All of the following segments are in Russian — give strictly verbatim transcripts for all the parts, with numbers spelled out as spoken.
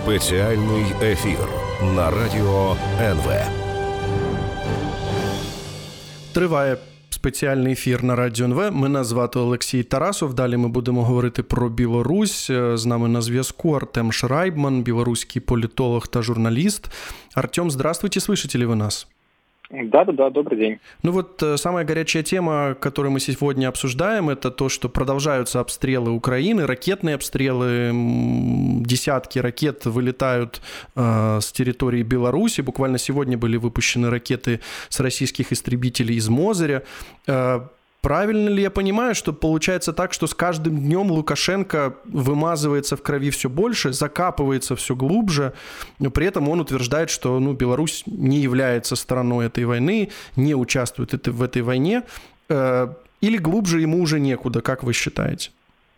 Спеціальний ефір на Радіо ен ве. Триває спеціальний ефір на Радіо ен ве. Мене звати Олексій Тарасов. Далі ми будемо говорити про Білорусь. З нами на зв'язку Артем Шрайбман, білоруський політолог та журналист. Артем, здравствуйте, слышите ли вы нас? Да-да-да, добрый день. Ну вот самая горячая тема, которую мы сегодня обсуждаем, это то, что продолжаются обстрелы Украины, ракетные обстрелы, десятки ракет вылетают э, с территории Беларуси. Буквально сегодня были выпущены ракеты с российских истребителей из Мозыря. Э, Правильно ли я понимаю, что получается так, что с каждым днем Лукашенко вымазывается в крови все больше, закапывается все глубже, но при этом он утверждает, что ну, Беларусь не является стороной этой войны, не участвует в этой войне, или глубже ему уже некуда, как вы считаете?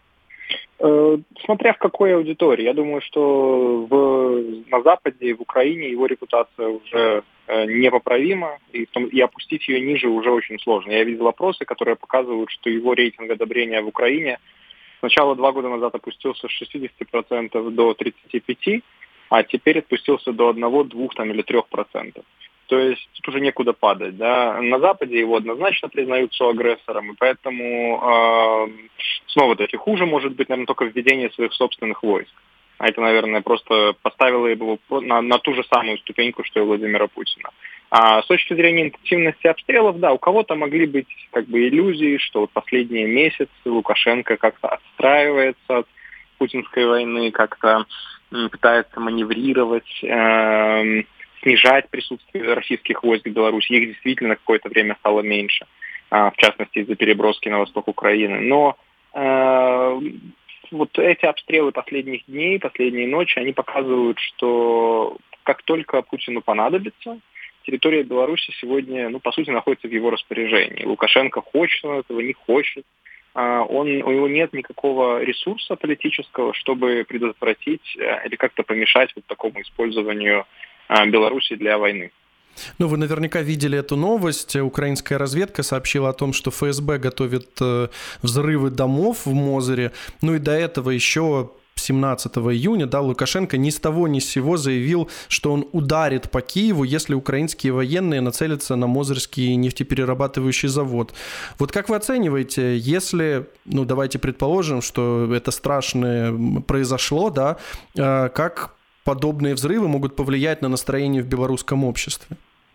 Смотря в какой аудитории. Я думаю, что в, на Западе и в Украине его репутация уже непоправима, и, и опустить ее ниже уже очень сложно. Я видел опросы, которые показывают, что его рейтинг одобрения в Украине сначала два года назад опустился с шестидесяти процентов до тридцати пяти процентов, а теперь опустился до одного, двух там, или трёх процентов. То есть тут уже некуда падать. Да? На Западе его однозначно признают соагрессором, и поэтому э, снова таки хуже может быть, наверное, только введение своих собственных войск. А это, наверное, просто поставило его на, на ту же самую ступеньку, что и Владимира Путина. А с точки зрения интенсивности обстрелов, да, у кого-то могли быть как бы иллюзии, что вот последние месяцы Лукашенко как-то отстраивается от путинской войны, как-то пытается маневрировать, э, снижать присутствие российских войск в Беларуси. Их действительно какое-то время стало меньше, э, в частности из-за переброски на восток Украины. Но э, вот эти обстрелы последних дней, последние ночи, они показывают, что как только Путину понадобится, территория Беларуси сегодня, ну, по сути, находится в его распоряжении. Лукашенко хочет он этого, не хочет. Он, у него нет никакого ресурса политического, чтобы предотвратить или как-то помешать вот такому использованию Беларуси для войны. Ну, вы наверняка видели эту новость. Украинская разведка сообщила о том, что эф эс бэ готовит взрывы домов в Мозыре. Ну и до этого еще семнадцатого июня, да, Лукашенко ни с того ни с сего заявил, что он ударит по Киеву, если украинские военные нацелятся на Мозырский нефтеперерабатывающий завод. Вот как вы оцениваете, если, ну, давайте предположим, что это страшное произошло, да, как подобные взрывы могут повлиять на настроение в белорусском обществе?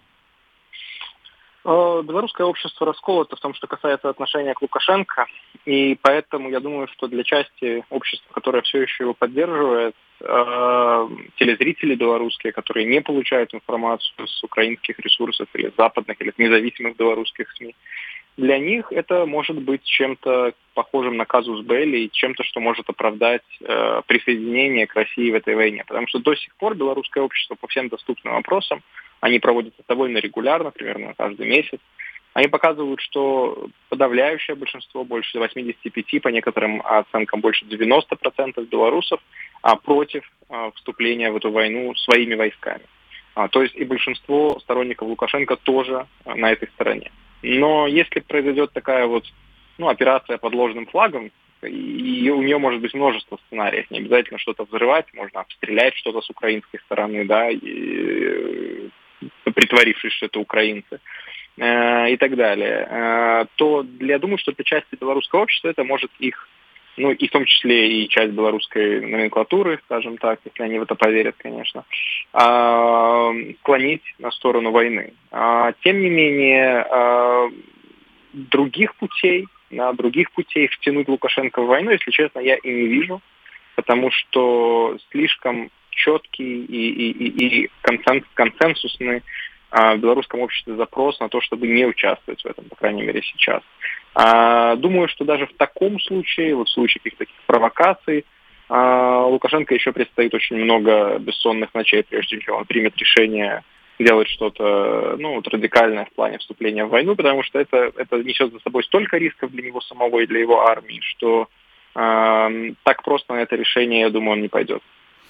Белорусское общество расколото в том, что касается отношения к Лукашенко, и поэтому я думаю, что для части общества, которое все еще его поддерживает, э, телезрители белорусские, которые не получают информацию с украинских ресурсов или с западных, или с независимых белорусских СМИ, для них это может быть чем-то похожим на казус белли и чем-то, что может оправдать э, присоединение к России в этой войне. Потому что до сих пор белорусское общество по всем доступным вопросам, они проводятся довольно регулярно, примерно каждый месяц, они показывают, что подавляющее большинство, больше восемьдесят пять, по некоторым оценкам больше девяносто процентов белорусов а, против а, вступления в эту войну своими войсками. А, то есть и большинство сторонников Лукашенко тоже а, на этой стороне. Но если произойдет такая вот, ну, операция под ложным флагом, и у нее может быть множество сценариев, не обязательно что-то взрывать, можно обстрелять что-то с украинской стороны, да, и, притворившись, что это украинцы, э, и так далее, э, то я думаю, что для части белорусского общества это может их, ну, и в том числе и часть белорусской номенклатуры, скажем так, если они в это поверят, конечно, склонить на сторону войны. Тем не менее, других путей, на других путей втянуть Лукашенко в войну, если честно, я и не вижу, потому что слишком четкий и, и, и, и консенсусный в белорусском обществе запрос на то, чтобы не участвовать в этом, по крайней мере, сейчас. Думаю, что даже в таком случае, вот в случае каких-то таких провокаций, Лукашенко еще предстоит очень много бессонных ночей, прежде чем он примет решение делать что-то, ну, вот радикальное в плане вступления в войну, потому что это, это несет за собой столько рисков для него самого и для его армии, что э, так просто на это решение, я думаю, он не пойдет.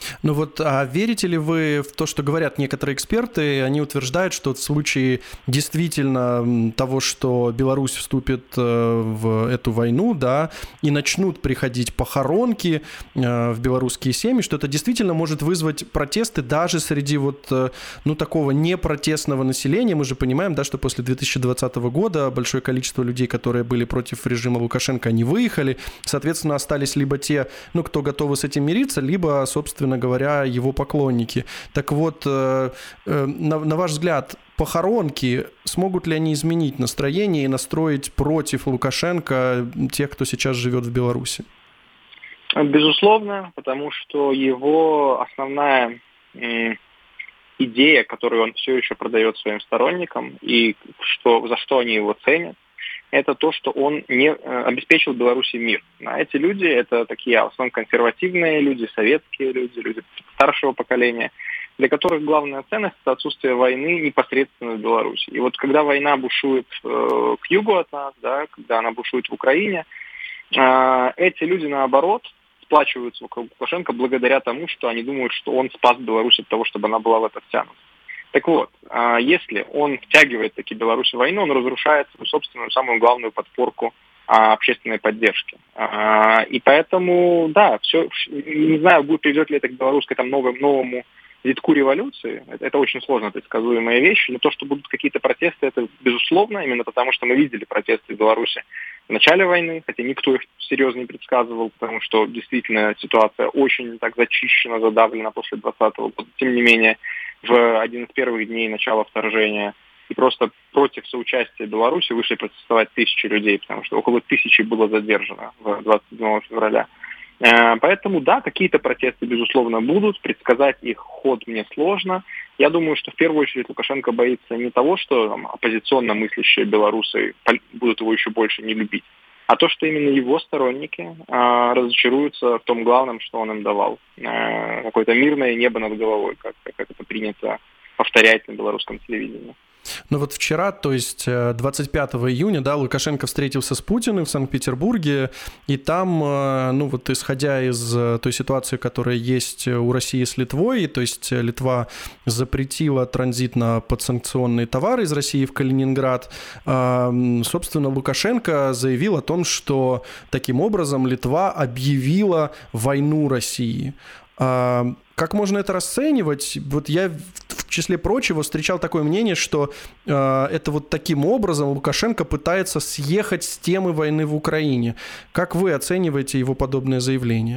Ну вот, а верите ли вы в то, что говорят некоторые эксперты? Они утверждают, что в случае действительно того, что Беларусь вступит в эту войну, да, и начнут приходить похоронки в белорусские семьи, что это действительно может вызвать протесты даже среди вот, ну, такого непротестного населения. Мы же понимаем, да, что после две тысячи двадцатого года большое количество людей, которые были против режима Лукашенко, они выехали. Соответственно, остались либо те, ну, кто готовы с этим мириться, либо, собственно говоря, его поклонники. Так вот, на, на ваш взгляд, похоронки, смогут ли они изменить настроение и настроить против Лукашенко тех, кто сейчас живет в Беларуси? Безусловно, потому что его основная м, идея, которую он все еще продает своим сторонникам, и что, за что они его ценят, это то, что он не обеспечил Беларуси мир. А эти люди, это такие в основном консервативные люди, советские люди, люди старшего поколения, для которых главная ценность – это отсутствие войны непосредственно в Беларуси. И вот когда война бушует э, к югу от нас, да, когда она бушует в Украине, э, эти люди, наоборот, сплачиваются вокруг Лукашенко благодаря тому, что они думают, что он спас Беларусь от того, чтобы она была в это втянута. Так вот, если он втягивает таки Беларусь в войну, он разрушает свою собственную самую главную подпорку общественной поддержки. И поэтому, да, все, не знаю, будет приведет ли это к белорусской там новому, новому витку революции. Это, это очень сложно предсказуемая вещь, но то, что будут какие-то протесты, это безусловно, именно потому что мы видели протесты в Беларуси в начале войны, хотя никто их серьезно не предсказывал, потому что действительно ситуация очень так зачищена, задавлена после двадцатого года. Тем не менее, в один из первых дней начала вторжения и просто против соучастия Беларуси вышли протестовать тысячи людей, потому что около тысячи было задержано в двадцать седьмого февраля. Поэтому, да, какие-то протесты, безусловно, будут. Предсказать их ход мне сложно. Я думаю, что в первую очередь Лукашенко боится не того, что там, оппозиционно мыслящие белорусы будут его еще больше не любить, а то, что именно его сторонники а, разочаруются в том главном, что он им давал. А, какое-то мирное небо над головой, как, как это принято повторять на белорусском телевидении. Ну вот вчера, то есть двадцать пятого июня, да, Лукашенко встретился с Путиным в Санкт-Петербурге, и там, ну вот исходя из той ситуации, которая есть у России с Литвой, то есть Литва запретила транзит на подсанкционные товары из России в Калининград, собственно, Лукашенко заявил о том, что таким образом Литва объявила войну России. Как можно это расценивать? Вот я, в числе прочего, встречал такое мнение, что э, это вот таким образом Лукашенко пытается съехать с темы войны в Украине. Как вы оцениваете его подобное заявление?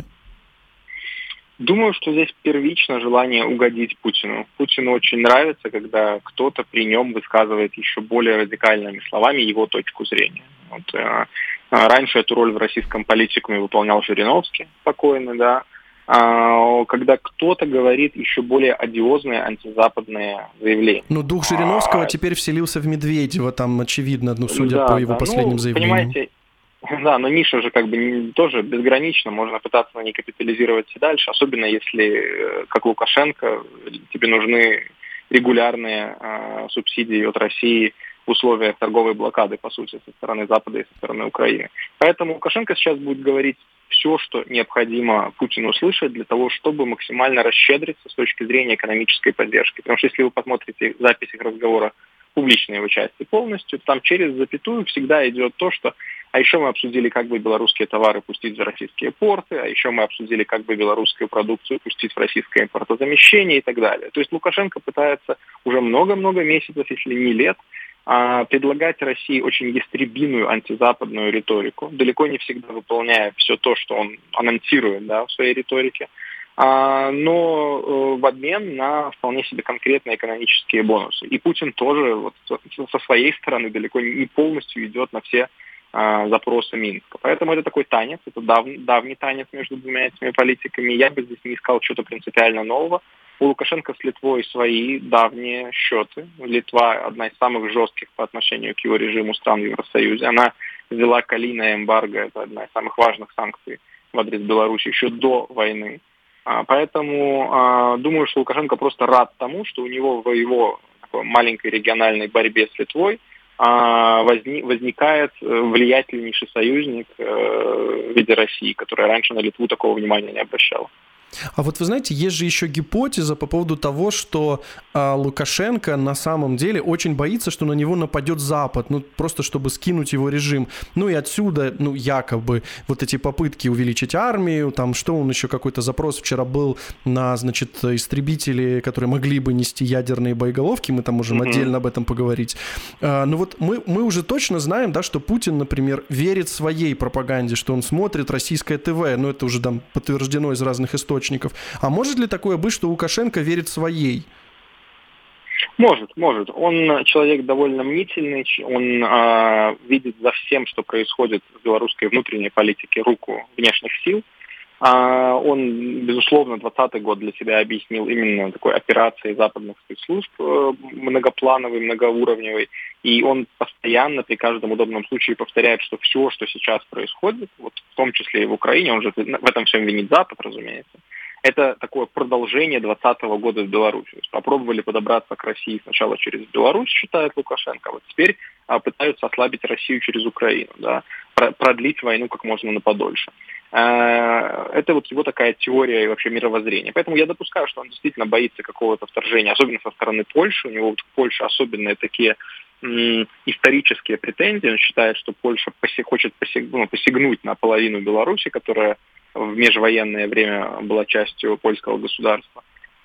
Думаю, что здесь первично желание угодить Путину. Путину очень нравится, когда кто-то при нем высказывает еще более радикальными словами его точку зрения. Вот, э, раньше эту роль в российском политикуме выполнял Жириновский, покойный, да. Когда кто-то говорит еще более одиозные антизападные заявления. Ну, дух Жириновского а... теперь вселился в Медведева, там очевидно, ну, судя да, по его да. последним ну, заявлениям. Понимаете, да, но ниша же как бы тоже безгранична, можно пытаться на ней капитализировать и дальше, особенно если, как Лукашенко, тебе нужны регулярные э, субсидии от России в условиях торговой блокады, по сути, со стороны Запада и со стороны Украины. Поэтому Лукашенко сейчас будет говорить все, что необходимо Путину услышать для того, чтобы максимально расщедриться с точки зрения экономической поддержки. Потому что если вы посмотрите запись их разговора публичной его части полностью, там через запятую всегда идет то, что а еще мы обсудили, как бы белорусские товары пустить в российские порты, а еще мы обсудили, как бы белорусскую продукцию пустить в российское импортозамещение и так далее. То есть Лукашенко пытается уже много-много месяцев, если не лет, предлагать России очень ястребиную антизападную риторику, далеко не всегда выполняя все то, что он анонсирует, да, в своей риторике, но в обмен на вполне себе конкретные экономические бонусы. И Путин тоже вот со своей стороны далеко не полностью идет на все запросы Минска. Поэтому это такой танец, это дав, давний танец между двумя этими политиками. Я бы здесь не искал чего-то принципиально нового. У Лукашенко с Литвой свои давние счеты. Литва одна из самых жестких по отношению к его режиму стран в Евросоюзе. Она ввела колийное эмбарго, это одна из самых важных санкций в адрес Беларуси еще до войны. Поэтому думаю, что Лукашенко просто рад тому, что у него в его такой маленькой региональной борьбе с Литвой возникает влиятельнейший союзник в виде России, которая раньше на Литву такого внимания не обращала. А вот вы знаете, есть же еще гипотеза по поводу того, что а, Лукашенко на самом деле очень боится, что на него нападет Запад, ну просто чтобы скинуть его режим. Ну и отсюда, ну якобы, вот эти попытки увеличить армию, там что он еще, какой-то запрос вчера был на, значит, истребители, которые могли бы нести ядерные боеголовки, мы там можем mm-hmm. отдельно об этом поговорить. А, ну вот мы, мы уже точно знаем, да, что Путин, например, верит своей пропаганде, что он смотрит российское ТВ, ну это уже там подтверждено из разных источников. А может ли такое быть, что Лукашенко верит своей? Может, может. Он человек довольно мнительный, он э, видит за всем, что происходит в белорусской внутренней политике, руку внешних сил. Э, он, безусловно, двадцатый год для себя объяснил именно такой операцией западных спецслужб, э, многоплановой, многоуровневой. И он постоянно при каждом удобном случае повторяет, что все, что сейчас происходит, вот в том числе и в Украине, он же в этом всем винит Запад, разумеется, это такое продолжение двадцатого года в Беларуси. То есть попробовали подобраться к России сначала через Беларусь, считает Лукашенко, а вот теперь а, пытаются ослабить Россию через Украину, да, продлить войну как можно на подольше. А, это вот его такая теория и вообще мировоззрение. Поэтому я допускаю, что он действительно боится какого-то вторжения, особенно со стороны Польши. У него вот в Польше особенные такие м, исторические претензии. Он считает, что Польша поси- хочет посяг- ну, посягнуть на половину Беларуси, которая в межвоенное время была частью польского государства.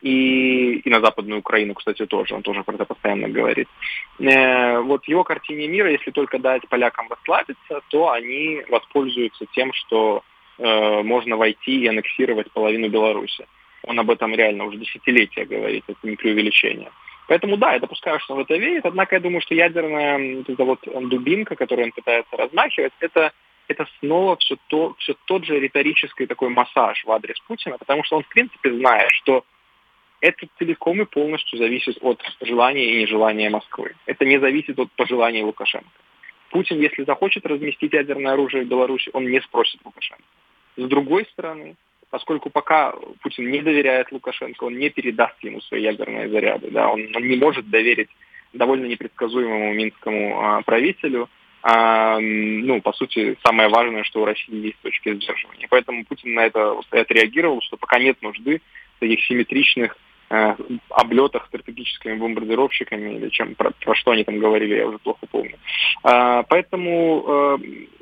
И, и на Западную Украину, кстати, тоже. Он тоже про это постоянно говорит. Э, вот в его картине мира, если только дать полякам расслабиться, то они воспользуются тем, что э, можно войти и аннексировать половину Беларуси. Он об этом реально уже десятилетия говорит, это не преувеличение. Поэтому да, я допускаю, что он в это верит. Однако я думаю, что ядерная вот эта вот дубинка, которую он пытается размахивать, это это снова все, то, все тот же риторический такой массаж в адрес Путина, потому что он, в принципе, знает, что это целиком и полностью зависит от желания и нежелания Москвы. Это не зависит от пожеланий Лукашенко. Путин, если захочет разместить ядерное оружие в Беларуси, он не спросит Лукашенко. С другой стороны, поскольку пока Путин не доверяет Лукашенко, он не передаст ему свои ядерные заряды, да, он, он не может доверить довольно непредсказуемому минскому а, правителю, А, ну, по сути, самое важное, что у России есть точки сдерживания. Поэтому Путин на это отреагировал, что пока нет нужды в таких симметричных э, облетах стратегическими бомбардировщиками, или чем, про, про что они там говорили, я уже плохо помню. А, поэтому, э,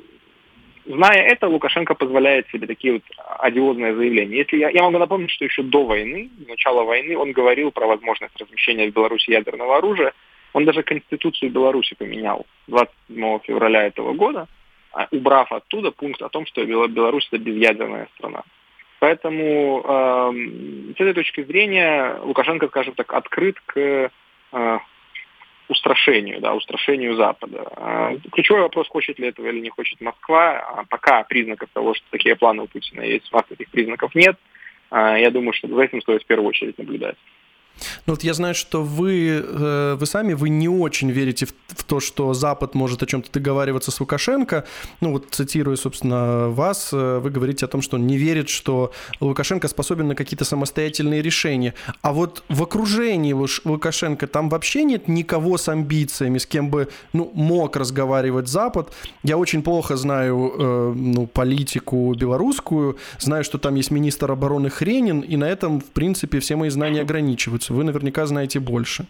зная это, Лукашенко позволяет себе такие вот одиозные заявления. Если я, я могу напомнить, что еще до войны, до начала войны, он говорил про возможность размещения в Беларуси ядерного оружия. Он даже Конституцию Беларуси поменял двадцать седьмого февраля этого года, убрав оттуда пункт о том, что Беларусь – это безъядерная страна. Поэтому э, с этой точки зрения Лукашенко, скажем так, открыт к э, устрашению, да, устрашению Запада. Э, ключевой вопрос, хочет ли этого или не хочет Москва. А пока признаков того, что такие планы у Путина есть, у нас таких признаков нет. Э, я думаю, что за этим стоит в первую очередь наблюдать. Ну вот я знаю, что вы, вы сами, вы не очень верите в, в то, что Запад может о чем-то договариваться с Лукашенко. Ну вот цитируя, собственно, вас, вы говорите о том, что он не верит, что Лукашенко способен на какие-то самостоятельные решения. А вот в окружении Лукашенко там вообще нет никого с амбициями, с кем бы, ну, мог разговаривать Запад. Я очень плохо знаю, э, ну, политику белорусскую, знаю, что там есть министр обороны Хренин, и на этом, в принципе, все мои знания ограничиваются. Вы наверняка знаете больше.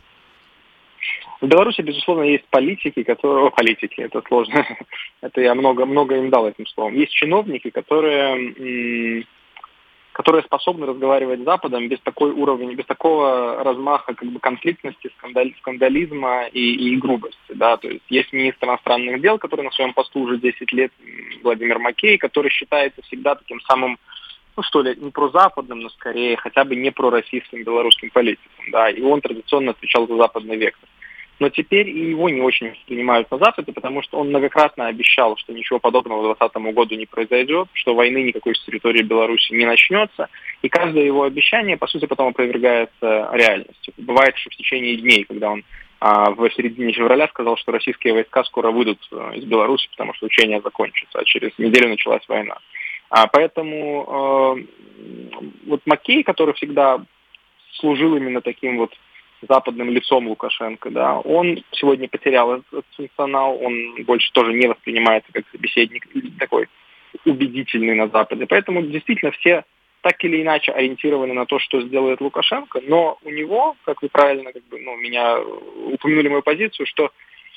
В Беларуси, безусловно, есть политики, которые... Политики, это сложно. Это я много, много им дал этим словом. Есть чиновники, которые, которые способны разговаривать с Западом без такой уровня, без такого размаха как бы конфликтности, скандаль, скандализма и, и грубости. Да? То есть есть министр иностранных дел, который на своем посту уже десять лет, Владимир Макей, который считается всегда таким самым, ну что ли, не прозападным, но скорее хотя бы не пророссийским белорусским политиком, да, и он традиционно отвечал за западный вектор. Но теперь и его не очень принимают на Западе, потому что он многократно обещал, что ничего подобного к двадцатому году не произойдет, что войны никакой с территории Беларуси не начнется, и каждое его обещание, по сути, потом опровергается реальностью. Бывает, что в течение дней, когда он а, в середине февраля сказал, что российские войска скоро выйдут из Беларуси, потому что учения закончатся, а через неделю началась война. А, поэтому э, вот Макей, который всегда служил именно таким вот западным лицом Лукашенко, да, он сегодня потерял этот функционал, он больше тоже не воспринимается как собеседник такой убедительный на Западе. Поэтому действительно все так или иначе ориентированы на то, что сделает Лукашенко, но у него, как вы правильно как бы, ну, меня упомянули мою позицию, что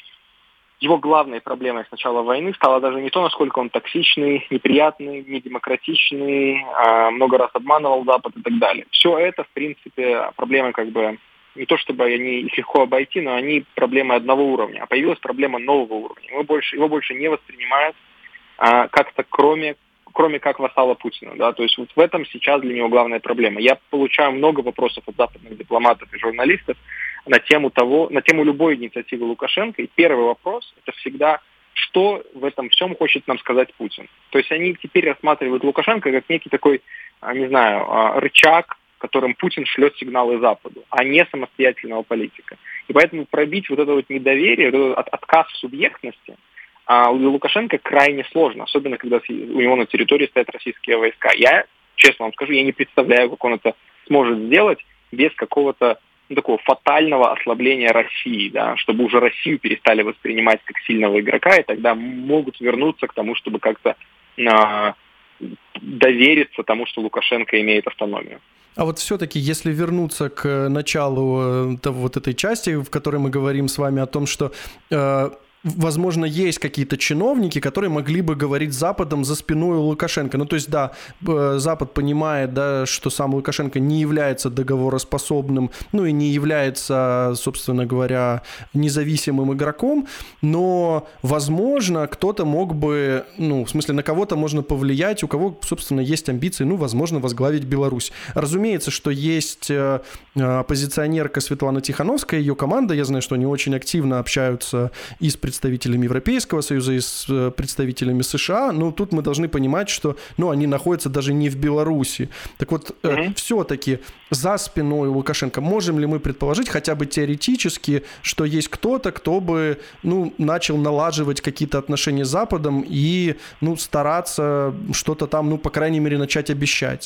его главной проблемой с начала войны стало даже не то, насколько он токсичный, неприятный, недемократичный, много раз обманывал Запад и так далее. Все это, в принципе, проблемы как бы не то чтобы они их легко обойти, но они проблемы одного уровня. А появилась проблема нового уровня. Его больше, его больше не воспринимают а, как-то кроме, кроме как вассала Путина. Да? То есть вот в этом сейчас для него главная проблема. Я получаю много вопросов от западных дипломатов и журналистов на тему того, на тему любой инициативы Лукашенко. И первый вопрос – это всегда, что в этом всем хочет нам сказать Путин. То есть они теперь рассматривают Лукашенко как некий такой, не знаю, рычаг, которым Путин шлет сигналы Западу, а не самостоятельного политика. И поэтому пробить вот это вот недоверие, вот этот отказ в субъектности а, у Лукашенко крайне сложно, особенно когда у него на территории стоят российские войска. Я, честно вам скажу, я не представляю, как он это сможет сделать без какого-то ну, такого фатального ослабления России, да, чтобы уже Россию перестали воспринимать как сильного игрока, и тогда могут вернуться к тому, чтобы как-то а, довериться тому, что Лукашенко имеет автономию. А вот все-таки, если вернуться к началу э, вот этой части, в которой мы говорим с вами о том, что, э, возможно, есть какие-то чиновники, которые могли бы говорить с Западом за спиной у Лукашенко. Ну, то есть, да, э, Запад понимает, да, что сам Лукашенко не является договороспособным, ну, и не является, собственно говоря, независимым игроком, но, возможно, кто-то мог бы, ну, в смысле, на кого-то можно повлиять, у кого, собственно, есть амбиции, ну, возможно, возглавить Беларусь. Разумеется, что есть э, оппозиционерка Светлана Тихановская, ее команда, я знаю, что они очень активно общаются и с представителями Европейского Союза, и с представителями США, но тут мы должны понимать, что, ну, они находятся даже не в Беларуси. Так вот, э, mm-hmm. все-таки за спиной Лукашенко можем ли мы предположить хотя бы теоретически, что есть кто-то, кто бы, ну, начал налаживать какие-то отношения с Западом и, ну, стараться что-то там, ну, по крайней мере, начать обещать?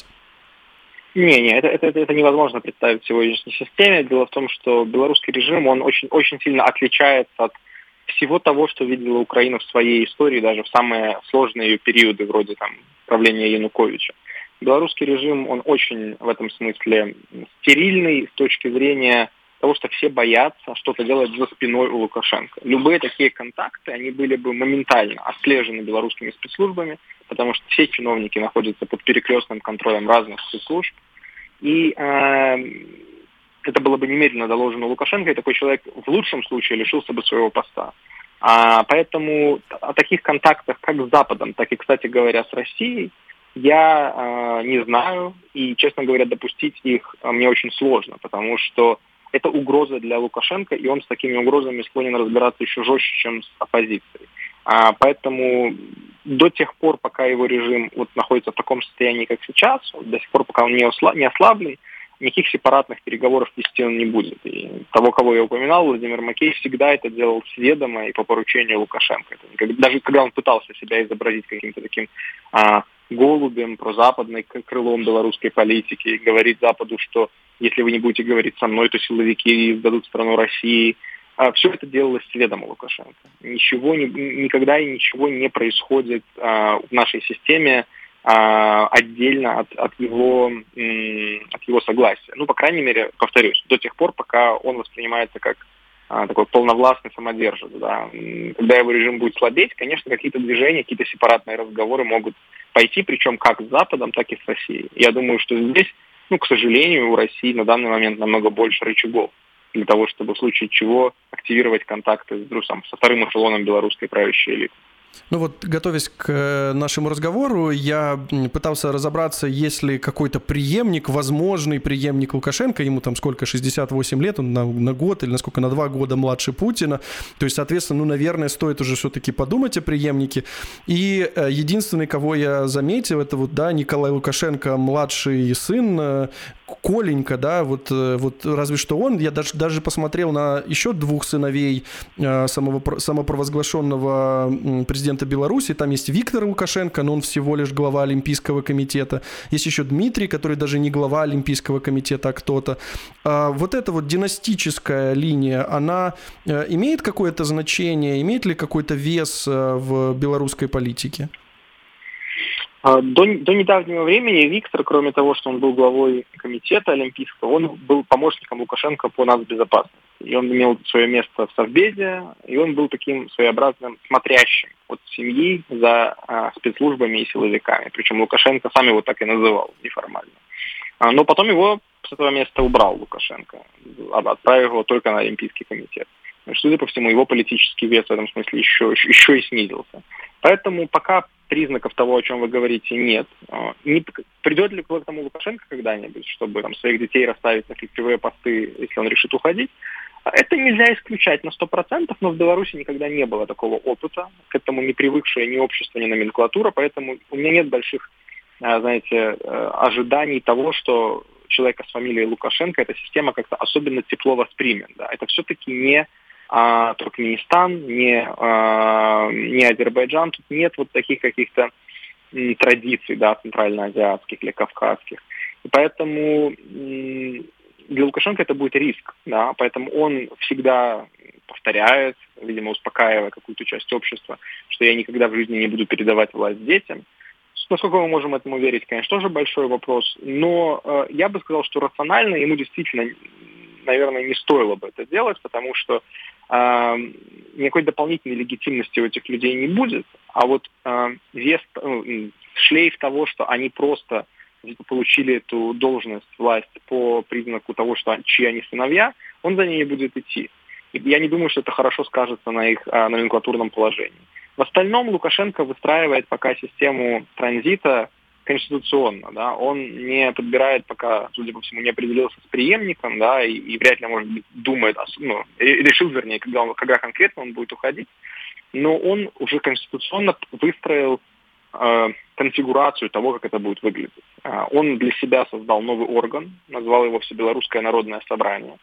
Не, не, это, это, это невозможно представить в сегодняшней системе. Дело в том, что белорусский режим, он очень, очень сильно отличается от всего того, что видела Украина в своей истории, даже в самые сложные ее периоды, вроде там правления Януковича. Белорусский режим, он очень в этом смысле стерильный с точки зрения того, что все боятся что-то делать за спиной у Лукашенко. Любые такие контакты, они были бы моментально отслежены белорусскими спецслужбами, потому что все чиновники находятся под перекрестным контролем разных спецслужб. И э, это было бы немедленно доложено Лукашенко, и такой человек в лучшем случае лишился бы своего поста. А, поэтому о таких контактах как с Западом, так и, кстати говоря, с Россией, я э, не знаю, и, честно говоря, допустить их э, мне очень сложно, потому что это угроза для Лукашенко, и он с такими угрозами склонен разбираться еще жестче, чем с оппозицией. А, поэтому до тех пор, пока его режим вот находится в таком состоянии, как сейчас, до сих пор, пока он не, осла- не ослаблен, никаких сепаратных переговоров вести он не будет. И того, кого я упоминал, Владимир Макей, всегда это делал сведомо и по поручению Лукашенко. Это, даже когда он пытался себя изобразить каким-то таким а, голубем, прозападным крылом белорусской политики, и говорить Западу, что если вы не будете говорить со мной, то силовики сдадут страну России. А, все это делалось сведомо Лукашенко. Ничего, ни, никогда и ничего не происходит а, в нашей системе отдельно от, от, его, от его согласия. Ну, по крайней мере, повторюсь, до тех пор, пока он воспринимается как а, такой полновластный самодержец. Да. Когда его режим будет слабеть, конечно, какие-то движения, какие-то сепаратные разговоры могут пойти, причем как с Западом, так и с Россией. Я думаю, что здесь, ну, к сожалению, у России на данный момент намного больше рычагов для того, чтобы в случае чего активировать контакты с, друзьям, со вторым эшелоном белорусской правящей элиты. Ну вот, готовясь к нашему разговору, я пытался разобраться, есть ли какой-то преемник, возможный преемник Лукашенко, ему там сколько, шестьдесят восемь лет, он на, на год или насколько, на два года младше Путина. То есть, соответственно, ну, наверное, стоит уже все-таки подумать о преемнике. И единственный, кого я заметил, это вот, да, Николай Лукашенко, младший сын, Коленька, да, вот, вот разве что он. Я даже, даже посмотрел на еще двух сыновей самого, самопровозглашенного президента Беларуси. Там есть Виктор Лукашенко, но он всего лишь глава Олимпийского комитета. Есть еще Дмитрий, который даже не глава Олимпийского комитета, а кто-то. А вот эта вот династическая линия, она имеет какое-то значение, имеет ли какой-то вес в белорусской политике? До, до недавнего времени Виктор, кроме того, что он был главой комитета олимпийского, он был помощником Лукашенко по нацбезопасности. И он имел свое место в Совбезе, и он был таким своеобразным смотрящим от семьи за а, спецслужбами и силовиками. Причем Лукашенко сам его так и называл неформально. А, но потом его с этого места убрал Лукашенко, отправив его только на Олимпийский комитет. Судя по всему, его политический вес в этом смысле еще, еще, еще и снизился. Поэтому пока признаков того, о чем вы говорите, нет. Не, придет ли к этому Лукашенко когда-нибудь, чтобы там, своих детей расставить на ключевые посты, если он решит уходить? Это нельзя исключать на сто процентов, но в Беларуси никогда не было такого опыта, к этому не привыкшее ни общество, ни номенклатура, поэтому у меня нет больших, знаете, ожиданий того, что человека с фамилией Лукашенко эта система как-то особенно тепло воспримет. Да? Это все-таки не а, Туркменистан, не, а, не Азербайджан. Тут нет вот таких каких-то м, традиций, да, центральноазиатских или кавказских. И поэтому м, для Лукашенко это будет риск. Да? Поэтому он всегда повторяет, видимо, успокаивая какую-то часть общества, что я никогда в жизни не буду передавать власть детям. Насколько мы можем этому верить, конечно, тоже большой вопрос. Но э, я бы сказал, что рационально ему действительно, наверное, не стоило бы это делать, потому что э, никакой дополнительной легитимности у этих людей не будет. А вот э, вес, э, шлейф того, что они просто получили эту должность, власть по признаку того, что чьи они сыновья, он за ней будет идти. И я не думаю, что это хорошо скажется на их э, номенклатурном положении. В остальном Лукашенко выстраивает пока систему транзита конституционно. Да? Он не подбирает пока, судя по всему, не определился с преемником, да, и, и вряд ли, может быть, думает, ну, решил, вернее, когда, он, когда конкретно он будет уходить. Но он уже конституционно выстроил э, конфигурацию того, как это будет выглядеть. Э, он для себя создал новый орган, назвал его Всебелорусское народное собрание,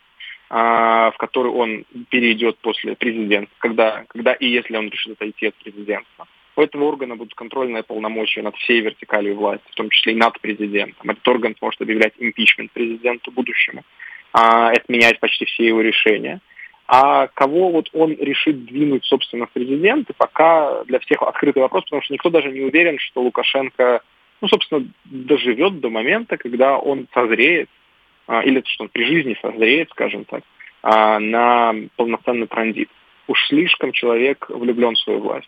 в который он перейдет после президента, когда, когда и если он решит отойти от президентства. У этого органа будут контрольные полномочия над всей вертикалью власти, в том числе и над президентом. Этот орган сможет объявлять импичмент президенту будущему, отменять почти все его решения. А кого вот он решит двинуть, собственно, в президенты, пока для всех открытый вопрос, потому что никто даже не уверен, что Лукашенко, ну, собственно, доживет до момента, когда он созреет, или что он при жизни созреет, скажем так, на полноценный транзит. Уж слишком человек влюблен в свою власть.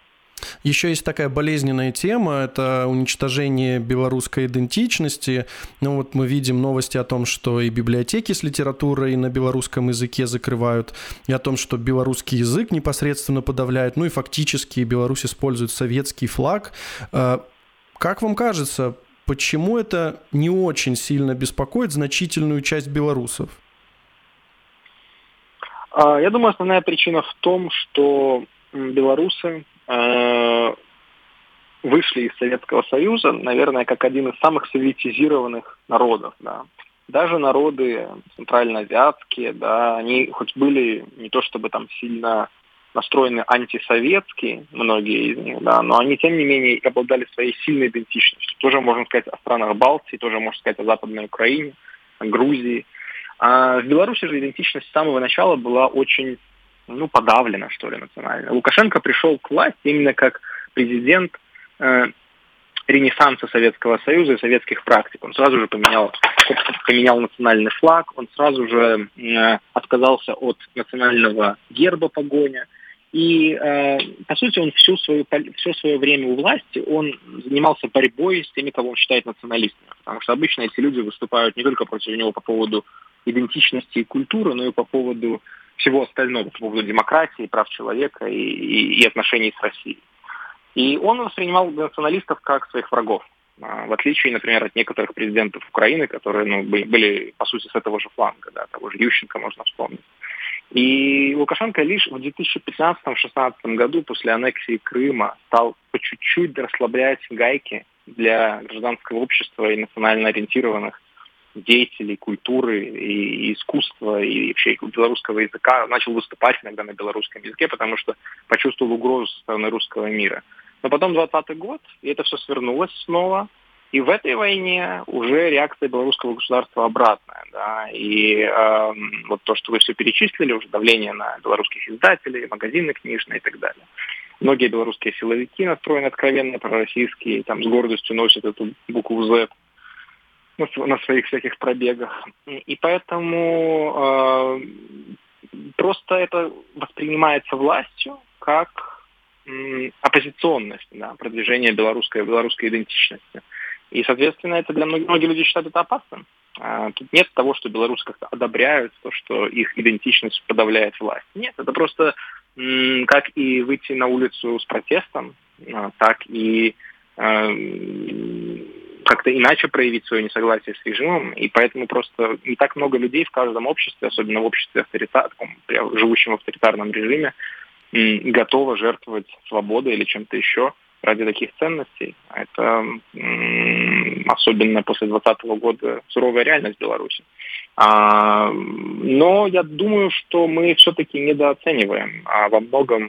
Еще есть такая болезненная тема, это уничтожение белорусской идентичности. Ну вот мы видим новости о том, что и библиотеки с литературой на белорусском языке закрывают, и о том, что белорусский язык непосредственно подавляют, ну и фактически Беларусь использует советский флаг. Как вам кажется, почему это не очень сильно беспокоит значительную часть белорусов? Я думаю, основная причина в том, что белорусы вышли из Советского Союза, наверное, как один из самых советизированных народов. Да. Даже народы центральноазиатские, да, они хоть были не то чтобы там сильно настроены антисоветские, многие из них, да, но они, тем не менее, обладали своей сильной идентичностью. Тоже можно сказать о странах Балтии, тоже можно сказать о Западной Украине, о Грузии. А в Беларуси же идентичность с самого начала была очень, ну, подавлена, что ли, национально. Лукашенко пришел к власти именно как президент э, ренессанса Советского Союза и советских практик. Он сразу же поменял, поменял национальный флаг, он сразу же э, отказался от национального герба погоня. И, э, по сути, он всю свою, все свое время у власти он занимался борьбой с теми, кого он считает националистами. Потому что обычно эти люди выступают не только против него по поводу идентичности и культуры, но и по поводу всего остального, по поводу демократии, прав человека и, и, и отношений с Россией. И он воспринимал националистов как своих врагов, в отличие, например, от некоторых президентов Украины, которые ну, были, были, по сути, с этого же фланга, да, того же Ющенко можно вспомнить. И Лукашенко лишь в две тысячи пятнадцатом — две тысячи шестнадцатом году после аннексии Крыма стал по чуть-чуть расслаблять гайки для гражданского общества и национально ориентированных деятелей культуры и искусства и вообще белорусского языка. Начал выступать иногда на белорусском языке, потому что почувствовал угрозу со стороны русского мира. Но потом двадцатый год, и это все свернулось снова. И в этой войне уже реакция белорусского государства обратная. Да? И э, вот то, что вы все перечислили, уже давление на белорусских издателей, магазины книжные и так далее. Многие белорусские силовики настроены откровенно пророссийские, там с гордостью носят эту букву «З» на своих всяких пробегах. И поэтому э, просто это воспринимается властью как э, оппозиционность, да, продвижение белорусской, белорусской идентичности. И, соответственно, это для многих, многие люди считают это опасным. А, тут нет того, что белорусы как-то одобряют то, что их идентичность подавляет власть. Нет, это просто м, как и выйти на улицу с протестом, а, так и а, как-то иначе проявить свое несогласие с режимом. И поэтому просто не так много людей в каждом обществе, особенно в обществе авторитарном, живущем в авторитарном режиме, м, готово жертвовать свободой или чем-то еще ради таких ценностей. Это м, особенно после двадцатого года суровая реальность Беларуси. А, но я думаю, что мы все-таки недооцениваем а во многом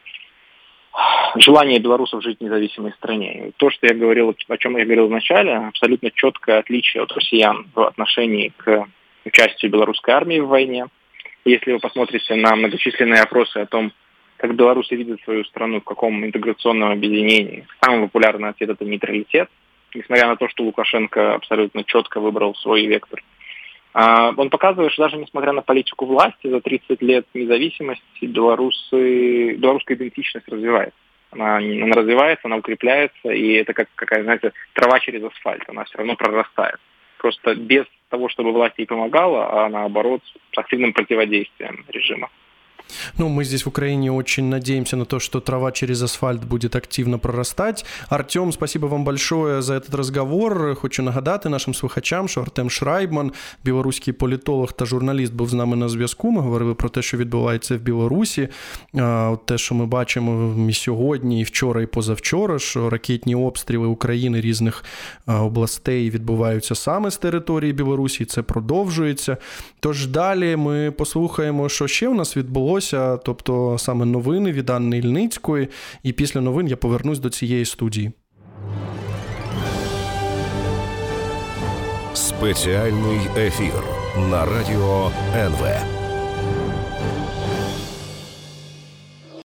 желание белорусов жить в независимой стране. То, что я говорил, о чем я говорил вначале, абсолютно четкое отличие от россиян в отношении к участию белорусской армии в войне. Если вы посмотрите на многочисленные опросы о том, как белорусы видят свою страну, в каком интеграционном объединении, самый популярный ответ – это нейтралитет, несмотря на то, что Лукашенко абсолютно четко выбрал свой вектор. Он показывает, что даже несмотря на политику власти, за тридцать лет независимости белорусы, белорусская идентичность развивается. Она, она развивается, она укрепляется, и это как какая, знаете, трава через асфальт, она все равно прорастает. Просто без того, чтобы власть ей помогала, а наоборот, с активным противодействием режима. Ну, мы здесь в Украине очень надеемся на то, что трава через асфальт будет активно прорастать. Артем, спасибо вам большое за этот разговор. Хочу нагадати нашим слухачам, що Артем Шрайбман, білоруський політолог та журналіст, був з нами на зв'язку. Ми говорили про те, що відбувається в Білорусі. Те, що ми бачимо і сьогодні, і вчора, і позавчора, що ракетні обстріли України різних областей відбуваються саме з території Білорусі, і це продовжується. Тож далі ми послухаємо, що ще у нас відбулося, тобто саме новини від Анни Ільницької, і після новин я повернусь до цієї студії. Спеціальний ефір на радіо ен ве.